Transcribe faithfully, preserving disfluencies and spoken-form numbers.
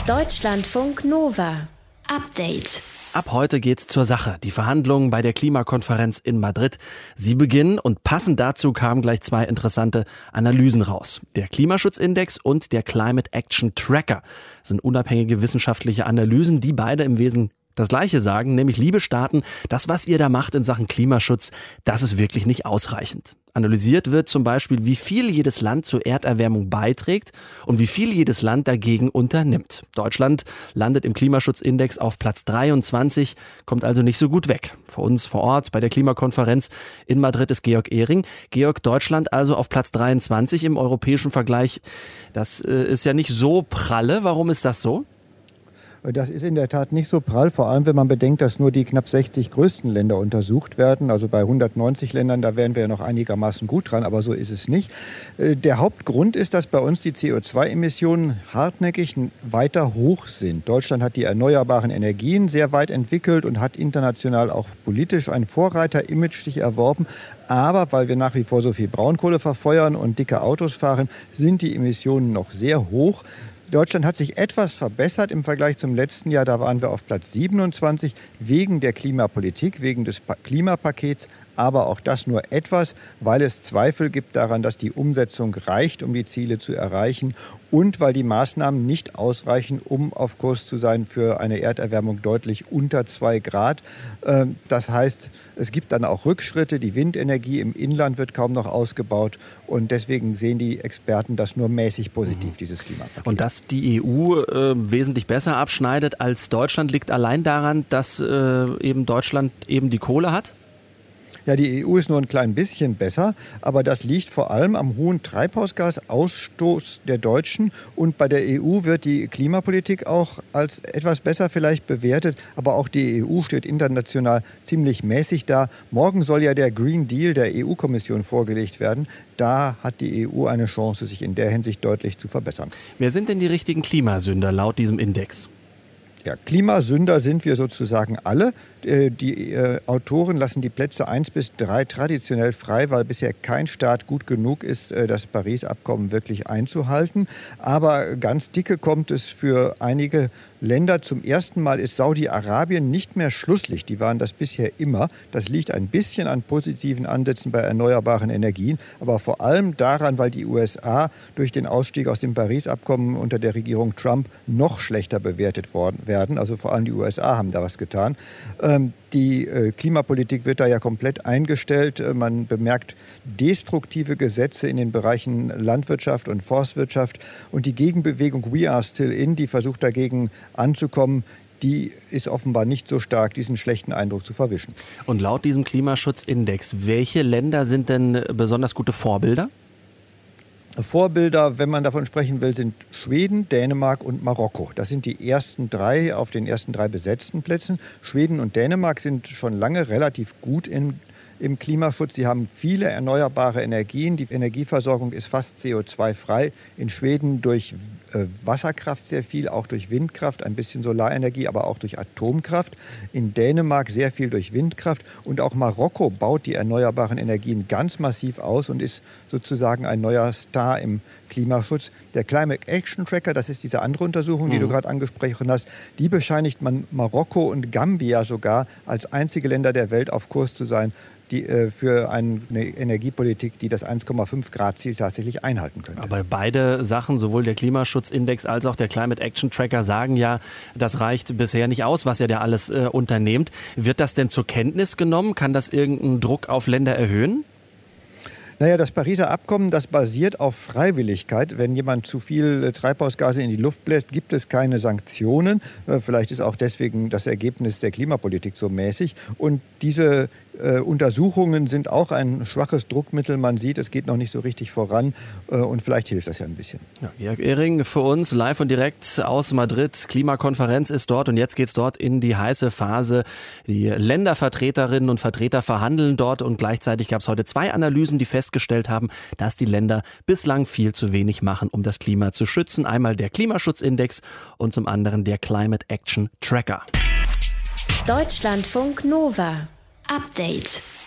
Deutschlandfunk Nova. Update. Ab heute geht's zur Sache. Die Verhandlungen bei der Klimakonferenz in Madrid. Sie beginnen und passend dazu kamen gleich zwei interessante Analysen raus. Der Klimaschutzindex und der Climate Action Tracker sind unabhängige wissenschaftliche Analysen, die beide im Wesentlichen das Gleiche sagen, nämlich liebe Staaten, das, was ihr da macht in Sachen Klimaschutz, das ist wirklich nicht ausreichend. Analysiert wird zum Beispiel, wie viel jedes Land zur Erderwärmung beiträgt und wie viel jedes Land dagegen unternimmt. Deutschland landet im Klimaschutzindex auf Platz dreiundzwanzig, kommt also nicht so gut weg. Für uns vor Ort bei der Klimakonferenz in Madrid ist Georg Ehring. Georg, Deutschland also auf Platz dreiundzwanzig im europäischen Vergleich. Das äh, ist ja nicht so pralle. Warum ist das so? Das ist in der Tat nicht so prall, vor allem wenn man bedenkt, dass nur die knapp sechzig größten Länder untersucht werden. Also bei hundertneunzig Ländern, da wären wir ja noch einigermaßen gut dran, aber so ist es nicht. Der Hauptgrund ist, dass bei uns die C O zwei Emissionen hartnäckig weiter hoch sind. Deutschland hat die erneuerbaren Energien sehr weit entwickelt und hat international auch politisch ein Vorreiter-Image sich erworben. Aber weil wir nach wie vor so viel Braunkohle verfeuern und dicke Autos fahren, sind die Emissionen noch sehr hoch. Deutschland hat sich etwas verbessert im Vergleich zum letzten Jahr. Da waren wir auf Platz siebenundzwanzig wegen der Klimapolitik, wegen des Klimapakets. Aber auch das nur etwas, weil es Zweifel gibt daran, dass die Umsetzung reicht, um die Ziele zu erreichen. Und weil die Maßnahmen nicht ausreichen, um auf Kurs zu sein für eine Erderwärmung deutlich unter zwei Grad. Das heißt, es gibt dann auch Rückschritte. Die Windenergie im Inland wird kaum noch ausgebaut. Und deswegen sehen die Experten das nur mäßig positiv, mhm. dieses Klimapaket. Und dass die E U äh, wesentlich besser abschneidet als Deutschland, liegt allein daran, dass äh, eben Deutschland eben die Kohle hat? Ja, die E U ist nur ein klein bisschen besser, aber das liegt vor allem am hohen Treibhausgasausstoß der Deutschen. Und bei der E U wird die Klimapolitik auch als etwas besser vielleicht bewertet. Aber auch die E U steht international ziemlich mäßig da. Morgen soll ja der Green Deal der E U-Kommission vorgelegt werden. Da hat die E U eine Chance, sich in der Hinsicht deutlich zu verbessern. Wer sind denn die richtigen Klimasünder laut diesem Index? Ja, Klimasünder sind wir sozusagen alle. Die äh, Autoren lassen die Plätze eins bis drei traditionell frei, weil bisher kein Staat gut genug ist, äh, das Paris-Abkommen wirklich einzuhalten. Aber ganz dicke kommt es für einige Länder. Zum ersten Mal ist Saudi-Arabien nicht mehr Schlusslicht. Die waren das bisher immer. Das liegt ein bisschen an positiven Ansätzen bei erneuerbaren Energien, aber vor allem daran, weil die U S A durch den Ausstieg aus dem Paris-Abkommen unter der Regierung Trump noch schlechter bewertet worden werden. Also vor allem die U S A haben da was getan. Die Klimapolitik wird da ja komplett eingestellt. Man bemerkt destruktive Gesetze in den Bereichen Landwirtschaft und Forstwirtschaft. Und die Gegenbewegung We Are Still In, die versucht dagegen anzukommen, die ist offenbar nicht so stark, diesen schlechten Eindruck zu verwischen. Und laut diesem Klimaschutzindex, welche Länder sind denn besonders gute Vorbilder? Vorbilder, wenn man davon sprechen will, sind Schweden, Dänemark und Marokko. Das sind die ersten drei auf den ersten drei besetzten Plätzen. Schweden und Dänemark sind schon lange relativ gut in im Klimaschutz. Sie haben viele erneuerbare Energien. Die Energieversorgung ist fast C O zwei frei. In Schweden durch äh, Wasserkraft sehr viel, auch durch Windkraft, ein bisschen Solarenergie, aber auch durch Atomkraft. In Dänemark sehr viel durch Windkraft. Und auch Marokko baut die erneuerbaren Energien ganz massiv aus und ist sozusagen ein neuer Star im Klimaschutz. Der Climate Action Tracker, das ist diese andere Untersuchung, die mhm. du gerade angesprochen hast, die bescheinigt man Marokko und Gambia sogar als einzige Länder der Welt auf Kurs zu sein, die äh, für eine Energiepolitik, die das eins Komma fünf Grad Ziel tatsächlich einhalten könnte. Aber beide Sachen, sowohl der Klimaschutzindex als auch der Climate Action Tracker, sagen ja, das reicht bisher nicht aus, was ihr da alles äh, unternehmt. Wird das denn zur Kenntnis genommen? Kann das irgendeinen Druck auf Länder erhöhen? Naja, das Pariser Abkommen, das basiert auf Freiwilligkeit. Wenn jemand zu viel Treibhausgase in die Luft bläst, gibt es keine Sanktionen. Vielleicht ist auch deswegen das Ergebnis der Klimapolitik so mäßig. Und diese äh, Untersuchungen sind auch ein schwaches Druckmittel. Man sieht, es geht noch nicht so richtig voran. Äh, und vielleicht hilft das ja ein bisschen. Ja, Georg Ehring für uns live und direkt aus Madrid. Klimakonferenz ist dort und jetzt geht es dort in die heiße Phase. Die Ländervertreterinnen und Vertreter verhandeln dort und gleichzeitig gab es heute zwei Analysen, die festgestellt haben, dass die Länder bislang viel zu wenig machen, um das Klima zu schützen. Einmal der Klimaschutzindex und zum anderen der Climate Action Tracker. Deutschlandfunk Nova. Update.